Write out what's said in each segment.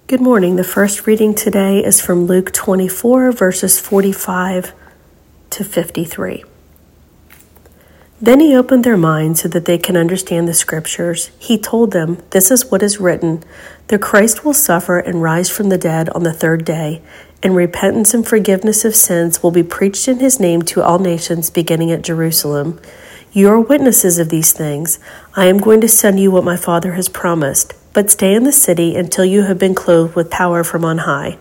Good morning. The first reading today is from Luke 24, verses 45 to 53. Then he opened their minds so that they can understand the scriptures. He told them, "This is what is written, the Christ will suffer and rise from the dead on the third day, and repentance and forgiveness of sins will be preached in his name to all nations, beginning at Jerusalem. You are witnesses of these things. I am going to send you what my Father has promised, but stay in the city until you have been clothed with power from on high."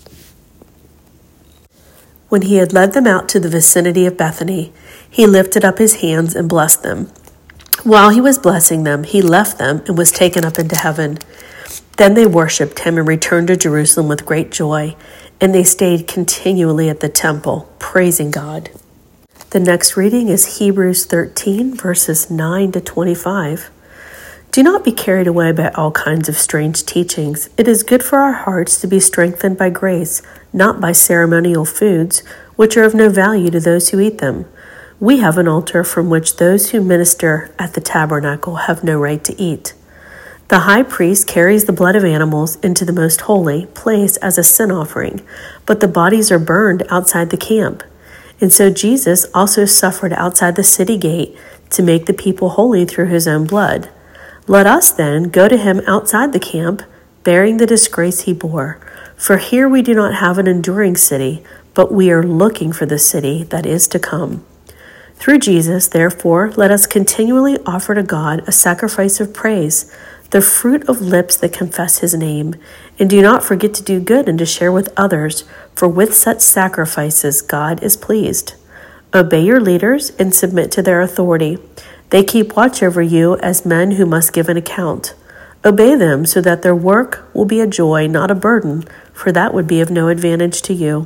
When he had led them out to the vicinity of Bethany, he lifted up his hands and blessed them. While he was blessing them, he left them and was taken up into heaven. Then they worshipped him and returned to Jerusalem with great joy, and they stayed continually at the temple, praising God. The next reading is Hebrews 13, verses 9 to 25. Do not be carried away by all kinds of strange teachings. It is good for our hearts to be strengthened by grace, not by ceremonial foods, which are of no value to those who eat them. We have an altar from which those who minister at the tabernacle have no right to eat. The high priest carries the blood of animals into the most holy place as a sin offering, but the bodies are burned outside the camp. And so Jesus also suffered outside the city gate to make the people holy through his own blood. Let us then go to him outside the camp, bearing the disgrace he bore. For here we do not have an enduring city, but we are looking for the city that is to come. Through Jesus, therefore, let us continually offer to God a sacrifice of praise, the fruit of lips that confess his name. And do not forget to do good and to share with others, for with such sacrifices God is pleased. Obey your leaders and submit to their authority. They keep watch over you as men who must give an account. Obey them so that their work will be a joy, not a burden, for that would be of no advantage to you.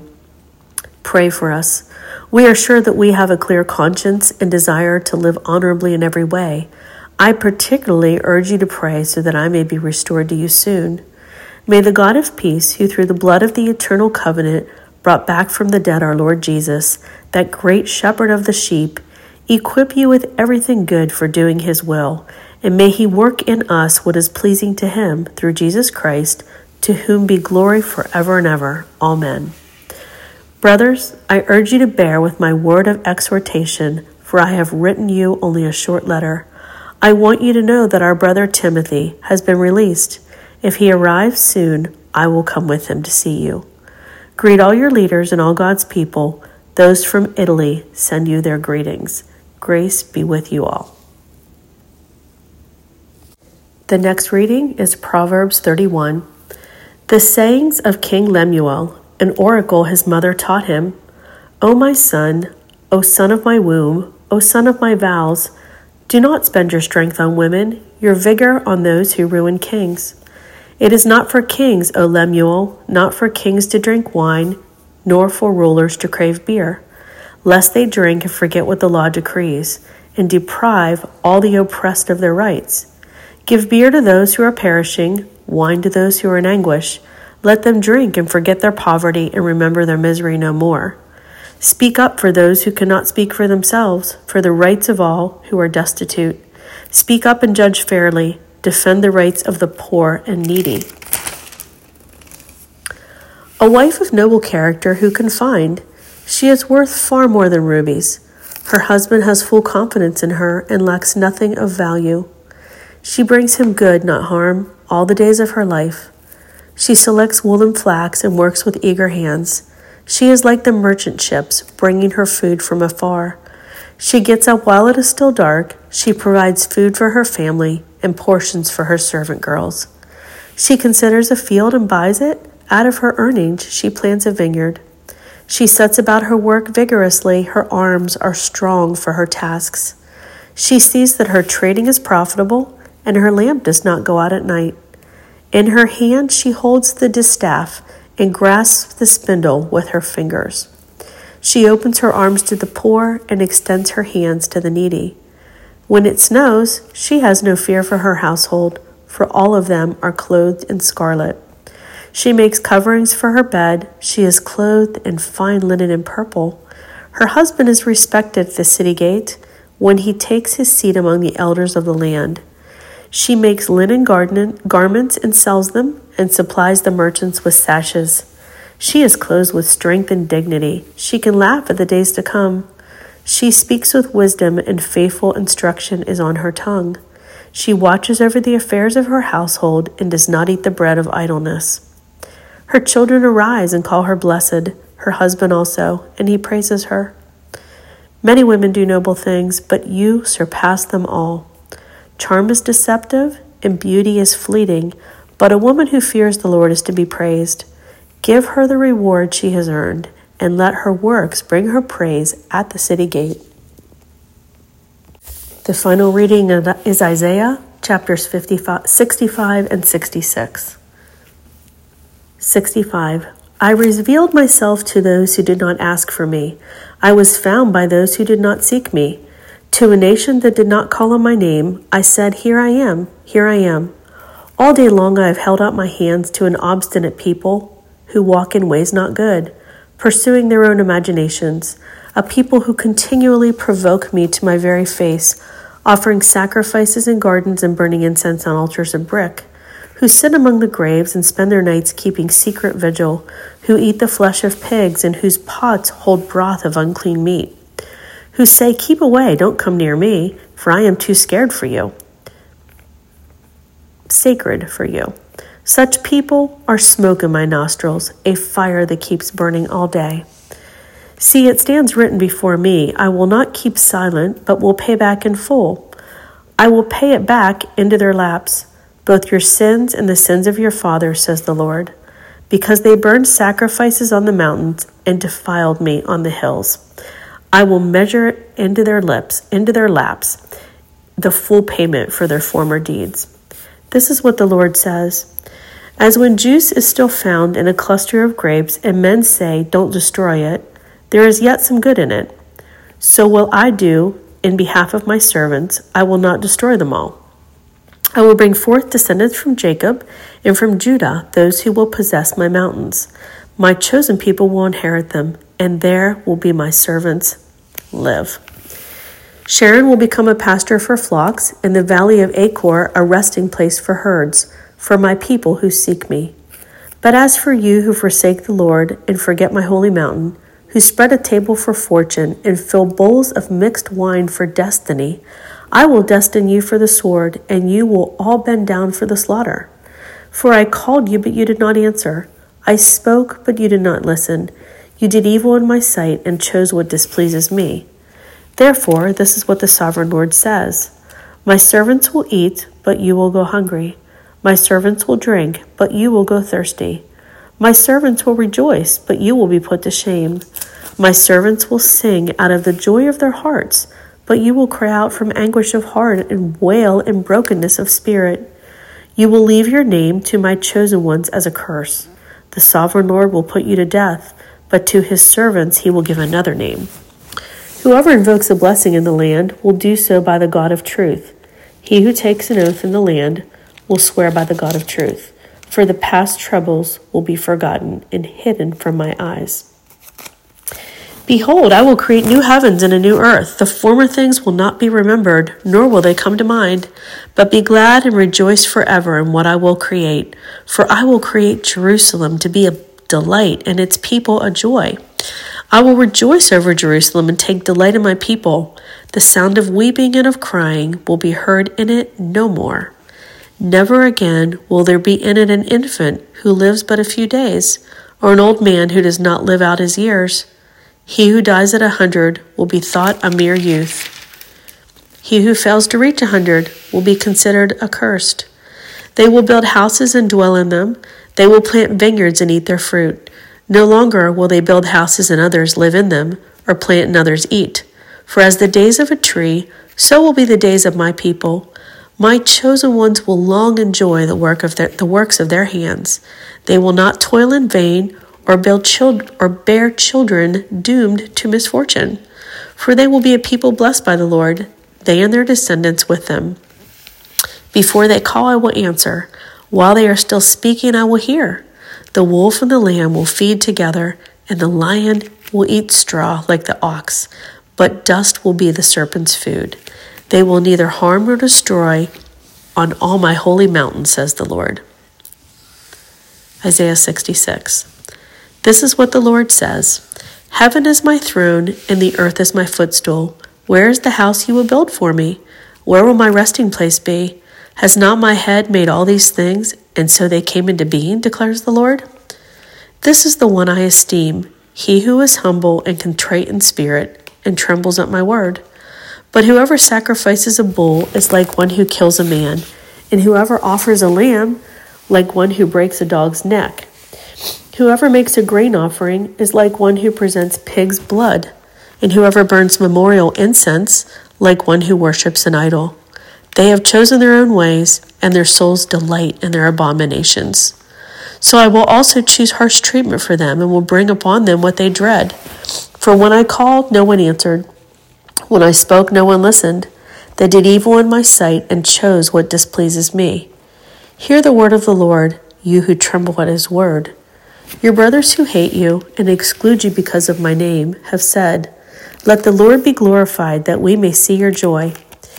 Pray for us. We are sure that we have a clear conscience and desire to live honorably in every way. I particularly urge you to pray so that I may be restored to you soon. May the God of peace, who through the blood of the eternal covenant brought back from the dead our Lord Jesus, that great shepherd of the sheep, equip you with everything good for doing his will, and may he work in us what is pleasing to him through Jesus Christ, to whom be glory forever and ever. Amen. Brothers, I urge you to bear with my word of exhortation, for I have written you only a short letter. I want you to know that our brother Timothy has been released. If he arrives soon, I will come with him to see you. Greet all your leaders and all God's people. Those from Italy send you their greetings. Grace be with you all. The next reading is Proverbs 31. The sayings of King Lemuel, an oracle his mother taught him. O my son, O son of my womb, O son of my vows, do not spend your strength on women, your vigor on those who ruin kings. It is not for kings, O Lemuel, not for kings to drink wine, nor for rulers to crave beer, lest they drink and forget what the law decrees, and deprive all the oppressed of their rights. Give beer to those who are perishing, wine to those who are in anguish. Let them drink and forget their poverty and remember their misery no more. Speak up for those who cannot speak for themselves, for the rights of all who are destitute. Speak up and judge fairly. Defend the rights of the poor and needy. A wife of noble character who can find? She is worth far more than rubies. Her husband has full confidence in her and lacks nothing of value. She brings him good, not harm, all the days of her life. She selects wool and flax and works with eager hands. She is like the merchant ships, bringing her food from afar. She gets up while it is still dark. She provides food for her family and portions for her servant girls. She considers a field and buys it. Out of her earnings, she plants a vineyard. She sets about her work vigorously. Her arms are strong for her tasks. She sees that her trading is profitable, and her lamp does not go out at night. In her hand she holds the distaff and grasps the spindle with her fingers. She opens her arms to the poor and extends her hands to the needy. When it snows, she has no fear for her household, for all of them are clothed in scarlet. She makes coverings for her bed. She is clothed in fine linen and purple. Her husband is respected at the city gate when he takes his seat among the elders of the land. She makes linen garments and sells them, and supplies the merchants with sashes. She is clothed with strength and dignity. She can laugh at the days to come. She speaks with wisdom, and faithful instruction is on her tongue. She watches over the affairs of her household and does not eat the bread of idleness. Her children arise and call her blessed, her husband also, and he praises her. Many women do noble things, but you surpass them all. Charm is deceptive, and beauty is fleeting, but a woman who fears the Lord is to be praised. Give her the reward she has earned, and let her works bring her praise at the city gate. The final reading is Isaiah chapters 65 and 66. 65. I revealed myself to those who did not ask for me. I was found by those who did not seek me. To a nation that did not call on my name, I said, Here I am, here I am. All day long I have held out my hands to an obstinate people who walk in ways not good, pursuing their own imaginations, a people who continually provoke me to my very face, offering sacrifices in gardens and burning incense on altars of brick, who sit among the graves and spend their nights keeping secret vigil, who eat the flesh of pigs and whose pots hold broth of unclean meat, who say, Keep away, don't come near me, for I am too sacred for you. Such people are smoke in my nostrils, a fire that keeps burning all day. See, it stands written before me, I will not keep silent, but will pay back in full. I will pay it back into their laps, both your sins and the sins of your fathers, says the Lord, because they burned sacrifices on the mountains and defiled me on the hills. I will measure it into their laps, the full payment for their former deeds. This is what the Lord says. As when juice is still found in a cluster of grapes, and men say, Don't destroy it, there is yet some good in it. So will I do in behalf of my servants. I will not destroy them all. I will bring forth descendants from Jacob, and from Judah those who will possess my mountains. My chosen people will inherit them, and there will be my servants live. Sharon will become a pasture for flocks, and the valley of Achor a resting place for herds, for my people who seek me. But as for you who forsake the Lord and forget my holy mountain, who spread a table for fortune and fill bowls of mixed wine for destiny, I will destine you for the sword, and you will all bend down for the slaughter. For I called you, but you did not answer. I spoke, but you did not listen. You did evil in my sight and chose what displeases me. Therefore, this is what the sovereign Lord says. My servants will eat, but you will go hungry. My servants will drink, but you will go thirsty. My servants will rejoice, but you will be put to shame. My servants will sing out of the joy of their hearts, but you will cry out from anguish of heart and wail in brokenness of spirit. You will leave your name to my chosen ones as a curse. The sovereign Lord will put you to death, but to his servants he will give another name. Whoever invokes a blessing in the land will do so by the God of truth. He who takes an oath in the land will swear by the God of truth, for the past troubles will be forgotten and hidden from my eyes. Behold, I will create new heavens and a new earth. The former things will not be remembered, nor will they come to mind. But be glad and rejoice forever in what I will create. For I will create Jerusalem to be a delight and its people a joy. I will rejoice over Jerusalem and take delight in my people. The sound of weeping and of crying will be heard in it no more. Never again will there be in it an infant who lives but a few days, or an old man who does not live out his years. He who dies at 100 will be thought a mere youth. He who fails to reach 100 will be considered accursed. They will build houses and dwell in them. They will plant vineyards and eat their fruit. No longer will they build houses and others live in them, or plant and others eat. For as the days of a tree, so will be the days of my people. My chosen ones will long enjoy the works of their hands. They will not toil in vain, or bear children doomed to misfortune. For they will be a people blessed by the Lord, they and their descendants with them. Before they call, I will answer. While they are still speaking, I will hear. The wolf and the lamb will feed together, and the lion will eat straw like the ox, but dust will be the serpent's food. They will neither harm nor destroy on all my holy mountain, says the Lord. Isaiah 66. This is what the Lord says. Heaven is my throne, and the earth is my footstool. Where is the house you will build for me? Where will my resting place be? Has not my head made all these things, and so they came into being, declares the Lord? This is the one I esteem, he who is humble and contrite in spirit, and trembles at my word. But whoever sacrifices a bull is like one who kills a man, and whoever offers a lamb, like one who breaks a dog's neck. Whoever makes a grain offering is like one who presents pig's blood, and whoever burns memorial incense, like one who worships an idol. They have chosen their own ways, and their souls delight in their abominations. So I will also choose harsh treatment for them, and will bring upon them what they dread. For when I called, no one answered. When I spoke, no one listened. They did evil in my sight, and chose what displeases me. Hear the word of the Lord, you who tremble at his word. Your brothers who hate you and exclude you because of my name have said, let the Lord be glorified, that we may see your joy.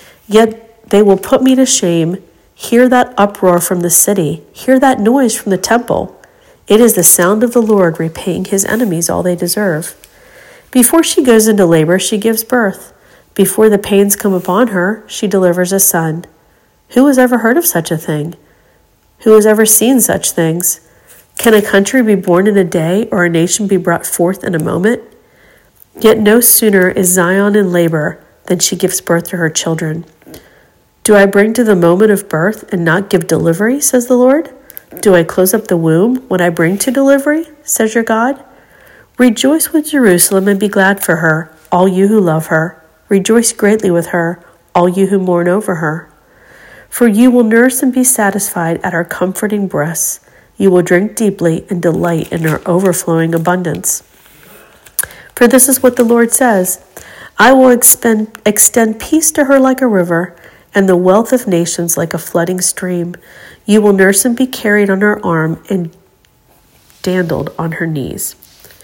Yet they will put me to shame. Hear that uproar from the city. Hear that noise from the temple. It is the sound of the Lord repaying his enemies all they deserve. Before she goes into labor, she gives birth. Before the pains come upon her, she delivers a son. Who has ever heard of such a thing? Who has ever seen such things? Can a country be born in a day, or a nation be brought forth in a moment? Yet no sooner is Zion in labor than she gives birth to her children. Do I bring to the moment of birth and not give delivery, says the Lord? Do I close up the womb when I bring to delivery, says your God? Rejoice with Jerusalem and be glad for her, all you who love her. Rejoice greatly with her, all you who mourn over her. For you will nurse and be satisfied at her comforting breasts. You will drink deeply and delight in her overflowing abundance. For this is what the Lord says, I will extend peace to her like a river, and the wealth of nations like a flooding stream. You will nurse and be carried on her arm and dandled on her knees.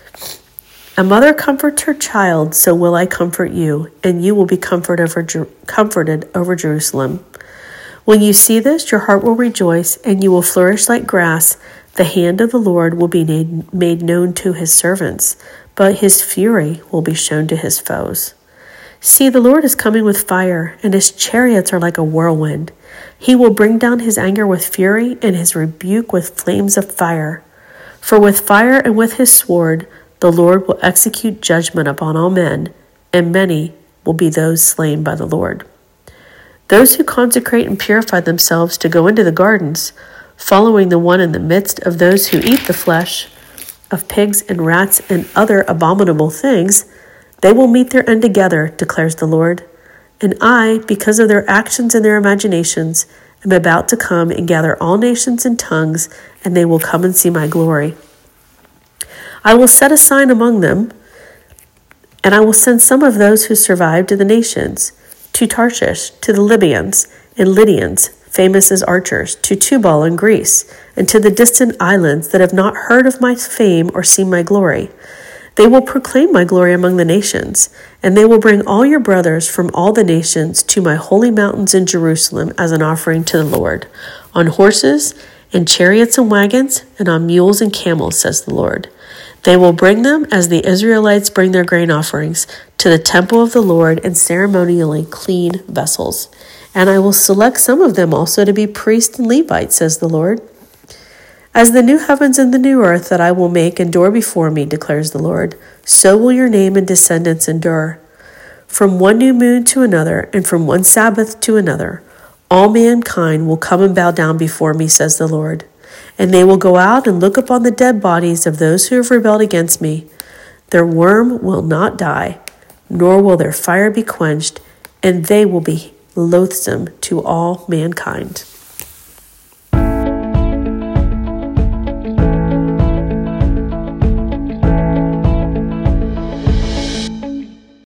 A mother comforts her child, so will I comfort you, and you will be comforted over Jerusalem. When you see this, your heart will rejoice, and you will flourish like grass. The hand of the Lord will be made known to his servants, but his fury will be shown to his foes. See, the Lord is coming with fire, and his chariots are like a whirlwind. He will bring down his anger with fury, and his rebuke with flames of fire. For with fire and with his sword, the Lord will execute judgment upon all men, and many will be those slain by the Lord. Those who consecrate and purify themselves to go into the gardens, following the one in the midst of those who eat the flesh of pigs and rats and other abominable things, they will meet their end together, declares the Lord. And I, because of their actions and their imaginations, am about to come and gather all nations and tongues, and they will come and see my glory. I will set a sign among them, and I will send some of those who survive to the nations, to Tarshish, to the Libyans and Lydians, famous as archers, to Tubal in Greece, and to the distant islands that have not heard of my fame or seen my glory. They will proclaim my glory among the nations, and they will bring all your brothers from all the nations to my holy mountains in Jerusalem as an offering to the Lord, on horses and chariots and wagons, and on mules and camels, says the Lord. They will bring them as the Israelites bring their grain offerings to the temple of the Lord in ceremonially clean vessels. And I will select some of them also to be priests and Levites, says the Lord. As the new heavens and the new earth that I will make endure before me, declares the Lord, so will your name and descendants endure. From one new moon to another, and from one Sabbath to another, all mankind will come and bow down before me, says the Lord. And they will go out and look upon the dead bodies of those who have rebelled against me. Their worm will not die, nor will their fire be quenched, and they will be loathsome to all mankind.